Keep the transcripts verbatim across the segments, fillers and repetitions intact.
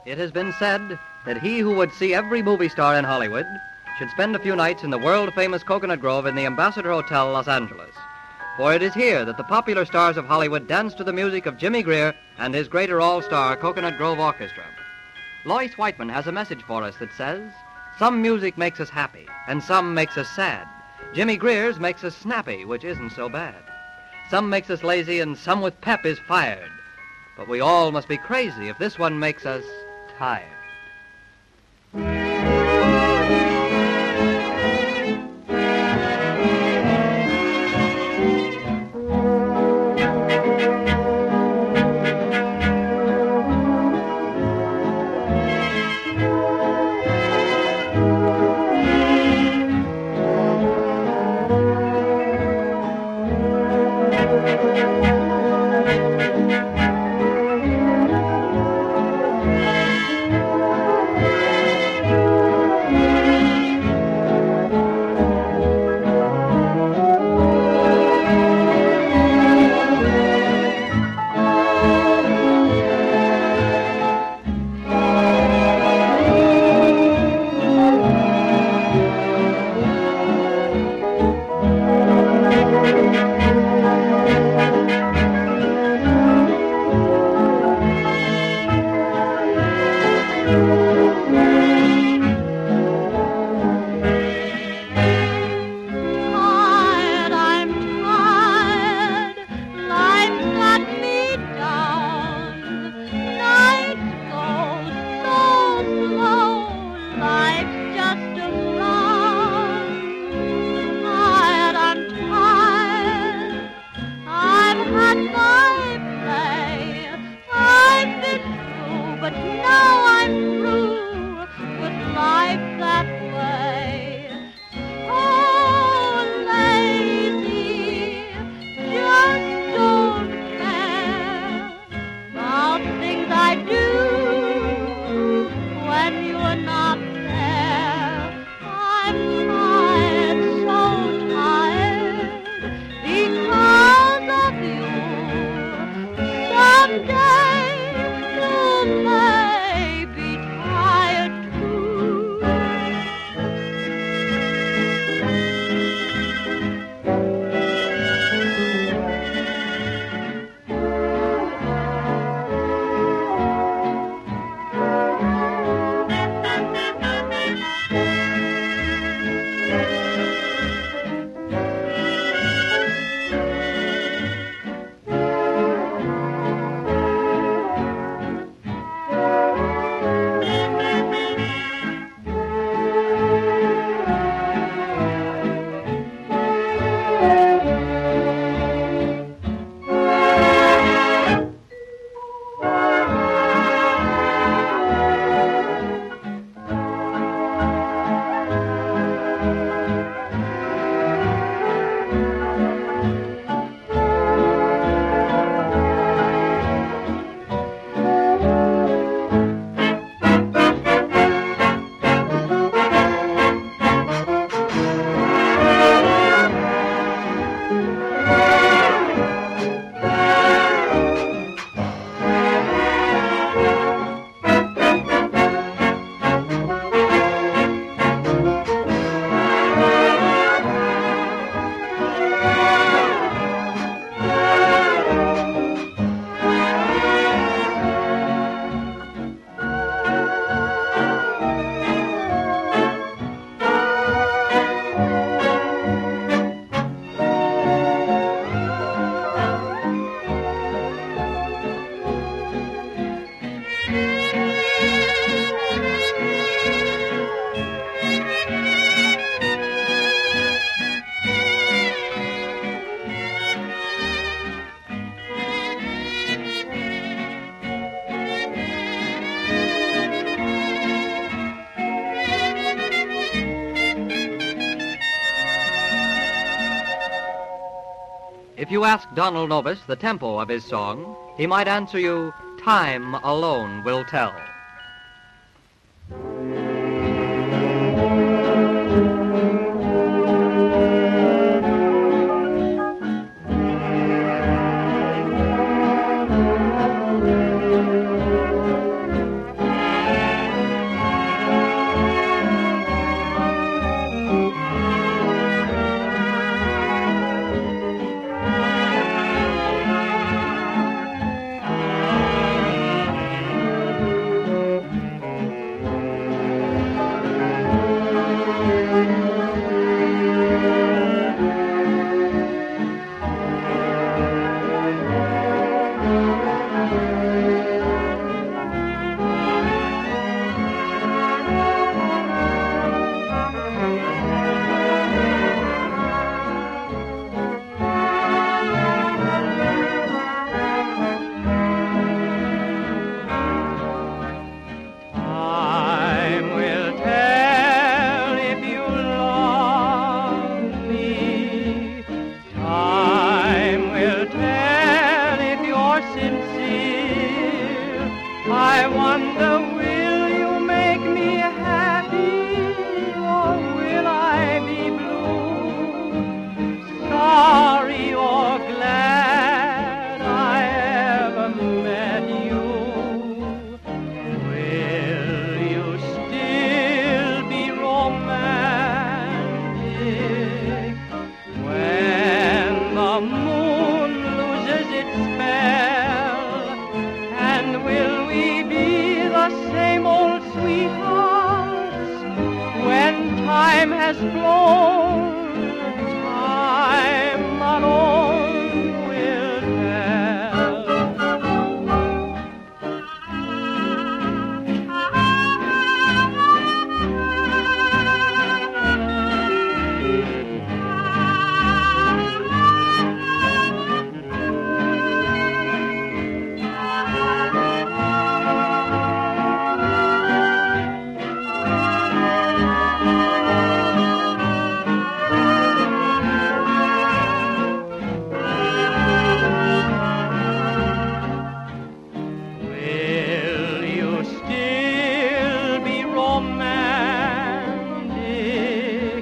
It has been said that he who would see every movie star in Hollywood should spend a few nights in the world-famous Coconut Grove in the Ambassador Hotel, Los Angeles. For it is here that the popular stars of Hollywood dance to the music of Jimmy Greer and his greater all-star Coconut Grove Orchestra. Lois Whiteman has a message for us that says, some music makes us happy, and some makes us sad. Jimmy Greer's makes us snappy, which isn't so bad. Some makes us lazy, and some with pep is fired. But we all must be crazy if this one makes us tired. If you ask Donald Novis the tempo of his song, he might answer you, time alone will tell. I wonder, will you make me happy, or will I be blue? Sorry or glad I ever met you. Will you still be romantic when the moon loses its spell? And will we be the same old sweethearts when time has flown? Time alone will tell. Will you still be romantic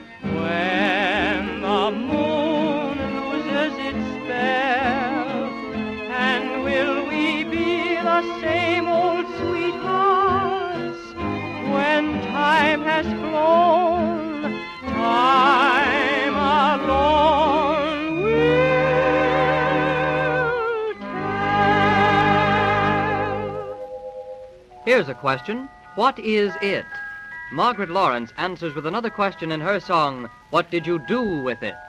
when the moon loses its spell? And will we be the same old sweethearts when time has flown? Time alone will tell. Here's a question. What is it? Margaret Lawrence answers with another question in her song, What Did You Do With It?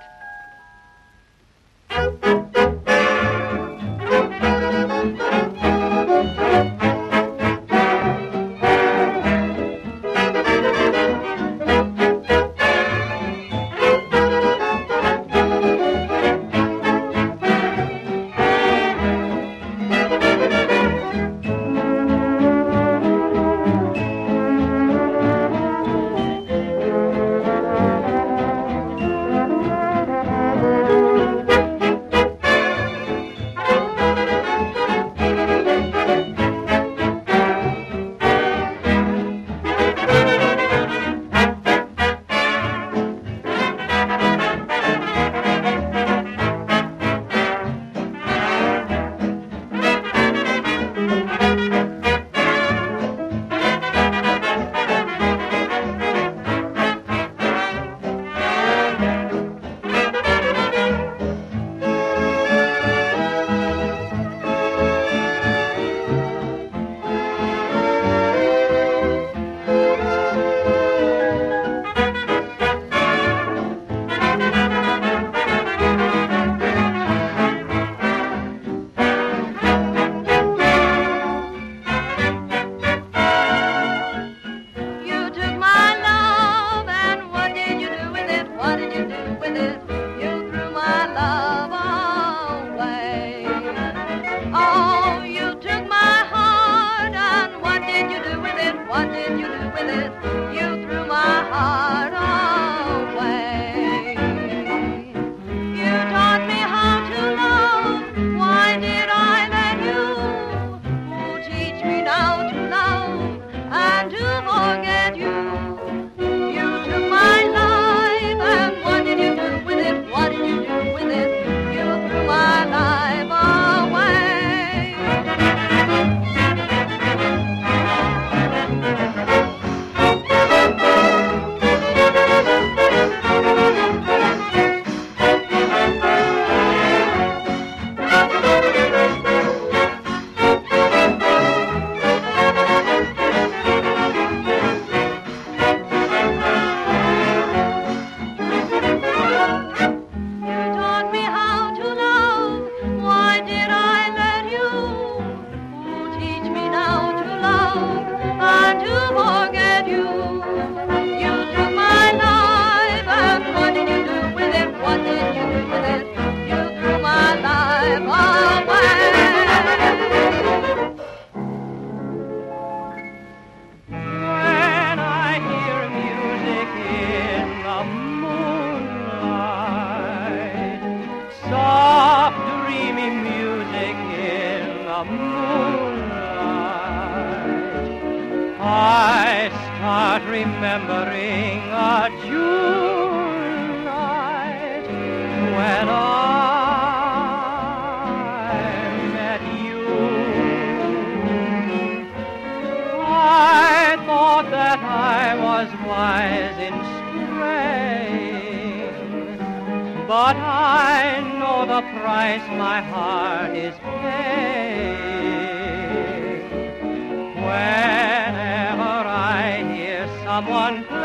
heart remembering a June night when I met you. I thought that I was wise in straying, but I know the price my heart is paying. Whenever I hear someone